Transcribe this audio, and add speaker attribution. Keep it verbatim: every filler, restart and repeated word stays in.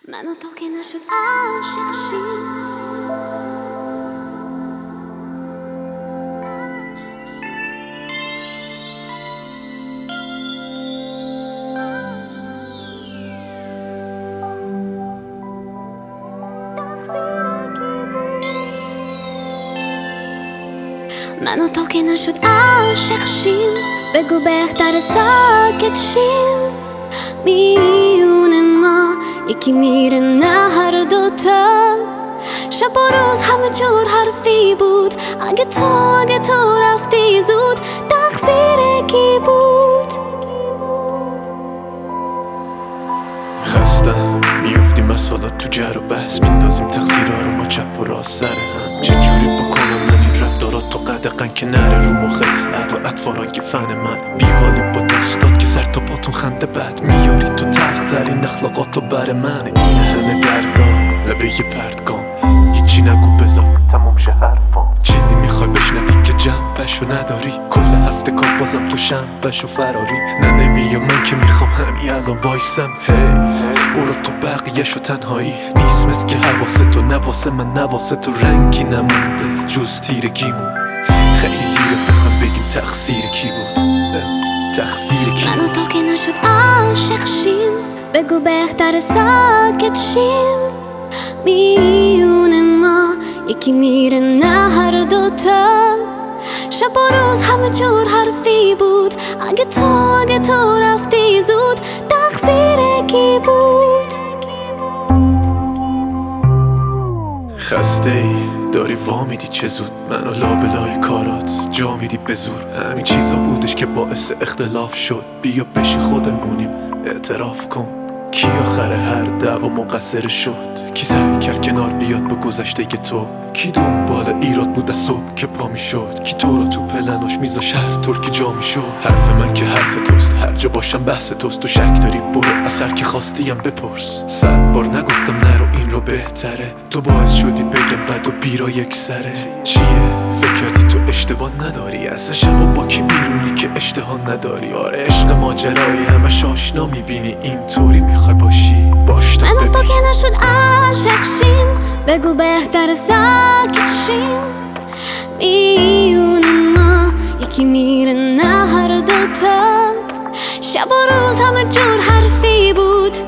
Speaker 1: من و تو که نشد عاشق شیم. من و تو که نشد عاشق شیم، بگو بهتر ساکت شیم. میون ما یکی میره نه هر دوتا. شب و روز همه جور حرفی بود. اگه تو اگه تو رفتی زود، تقصیر کی بود؟
Speaker 2: خستم میفتیم مسالات تو جر و بحث، میندازیم تقصیرها رو ما چپ و راست سر هم. چجوری بکنم من این رفتارات تو قدقن که نره رو مخه عد و اطفارای فن من. بیحالی با دوستات که سر تا پاتون خنده بد میاری تو تلخ ترین اخلاقاتو بر من. این همه دردام لبه یه پرتگام، هیچی نگو بذار تموم شه حرفام. چیزی میخوای بشنوی که جنبشو نداری، کل هفته کار بازم تو شنبشو فراری. نه نمیام من که میخوام همین الان وایسم. هی برو تو بقیهشو تنهایی نیست مثل که حواسه تو نواسه من نواسه تو رنگی نمونده جز تیرگیمون. خیلی دیره بخوام بگیم تقصیر کی بود، تقصیر کی.
Speaker 1: من و تو که نشد عاشق شیم، بگو بهتر ساکت شیم. میون ما یکی میره نه هر دوتا. شب و روز همه جور حرفی بود. اگه تو اگه تو رفتی زود، تقصیر کی بود؟
Speaker 2: خسته ای داری وا میدی چه زود، منو لابلای کارات جا میدی به زور. همین چیزا بودش که باعث اختلاف شد. بیا بشی خودمونیم اعتراف کن. کی آخر هر دعوا مقصر شد؟ کی سعی کرد کنار بیاد با گذشته تو؟ کی دنبال ایراد بود از صبح که پا میشد؟ کی تو رو تو پلناش میذاش هر طور که جا میشد؟ حرف من که حرف توست، هر جا باشم بحث توست. تو شک داری برو از هر کی خواستیم بپرس. صد بار نگفتم نرو این رو بهتره، تو باعث شدی بگم بد و بیرا یک سره. چیه؟ فکر کردی تو اشتباه نداری؟ اصلا شبا با کی بیرونی که اشتها نداری؟ آره عشق ماجرایی همش آشنا میبینی، اینطوری میخوای باشی باش تو.
Speaker 1: من و تو که نشد عاشق شیم، بگو بهتر ساکت شیم. میون ما یکی میره نه هر دوتا. شب و روز همه جور حرفی بود.